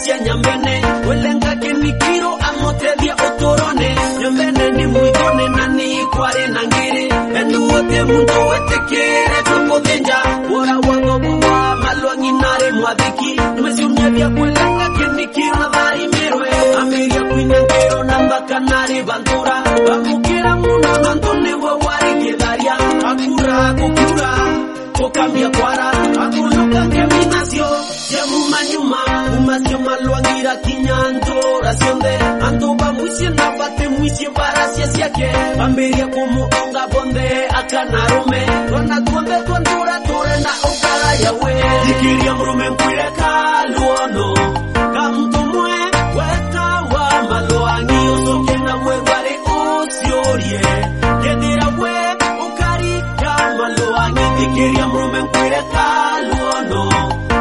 cia nyambene welenga ke mikiro amotedia otorone nyambene ni muigone na ni kware na ngiri enu wote mundo wetekere tokodenja ora wando bumwa malwangi nare mwadiki numesiumia vya welenga ke mikiro na vari merwe ameria kuinengero na mbakanare bandura bamukira muna nandone wawari kedaria akura kukura kokambia kwara akunuka keminasio Yamuma nyuma, umasio malwangira kinyanto rasionde Ando ba muisye na bate muisye barasia siake Bamberia kumu onga bonde akanarume Wana tuambe tuandura tore na okara yawe Dikiria mrume mkwire kaluono Kamtumwe weta wa maloangi Osoke na mwegware osiorie Kedira we ukari ya maloangi Dikiria mrume mkwire kaluono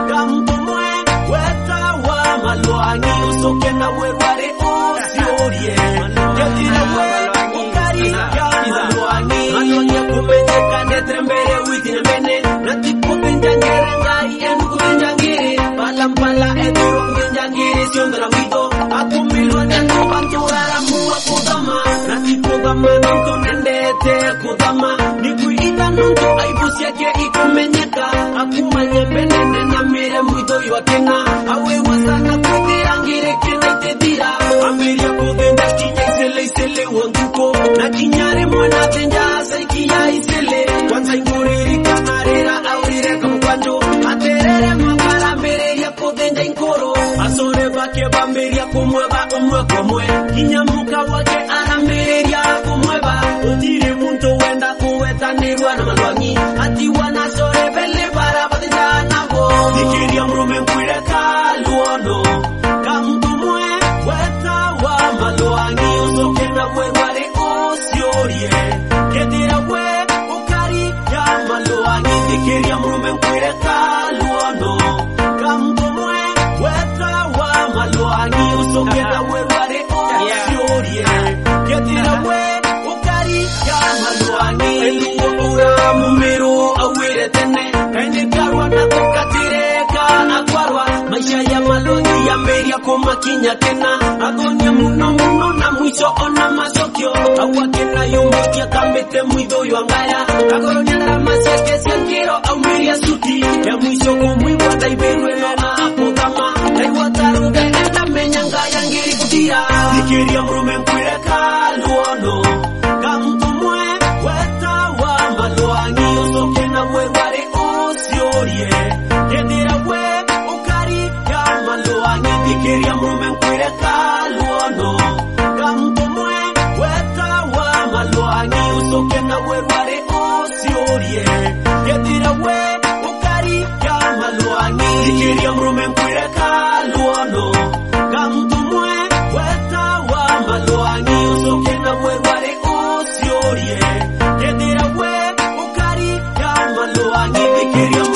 Soke na werware osiorie Yatira we ukari ya malwangi ya kumenyeka netrembere witi nambene Natipo kinjangere ngai enu kukinjangiri Palampala eduro kinjangiri siondra wito Akumilwa nyango bantura ramu akudama Natipo gama nunto nendete akudama Nikuita nunto aibusia ke ikumenyeka Akumanye benene na mire mwito yuakena Awe wasana kutirangire kena itedira Ameria kudenda kinya isele wanduko Na kinyare mwana tenja saikia isele Kwanza inguriri kamarera aurire kamukwanjo Aterere mwangara mereria kudenda inkoro Asore bake bamberia kumweba umwe komwe Kinyamuka wake aramereria kumweba Utire muntu wenda kuweta nirwa na malwangi Ati wana sore bele bara batija nabo Dikiria mrume mkwire kaluono Kamtumwe weta wa malwangi Usoke na werware osiorie Kedira we ukari ya malwangi Dikiria mrume mkwire kaluono Kamtumwe weta wa malwangi Usoke na werware osiorie Kedira we ukari ya malwangi Eluwa ura mumiru awire tene Kaine karwa na kukatireka akwarwa Maisha ya malongi ya meria koma kinya kena Agonya muno na mwisho ona masokyo Awa kena yungotia kambete mwido yuangaya Agoronya na masiake siangiro au miria suti Ya mwisho kumwiwa daiberwe no hapo kama Daiwa taruge enda menyanga ya ngiri kutia Dikiria mrume mkwire kaluono Kamtumwe weta wa maloangi Usoke na werware osiorie Kedira we ukari ya maloangi Dikiria mrume mkwire kaluono Kamtumwe weta wa maloangi Usoke na werware osiorie Kedira we ukari ya maloangi Dikiria mrume mkwire kaluono Kamtumwe weta wa maloangi Usoke na werware osiorie Kedira we ukari ya maloangi Dikiria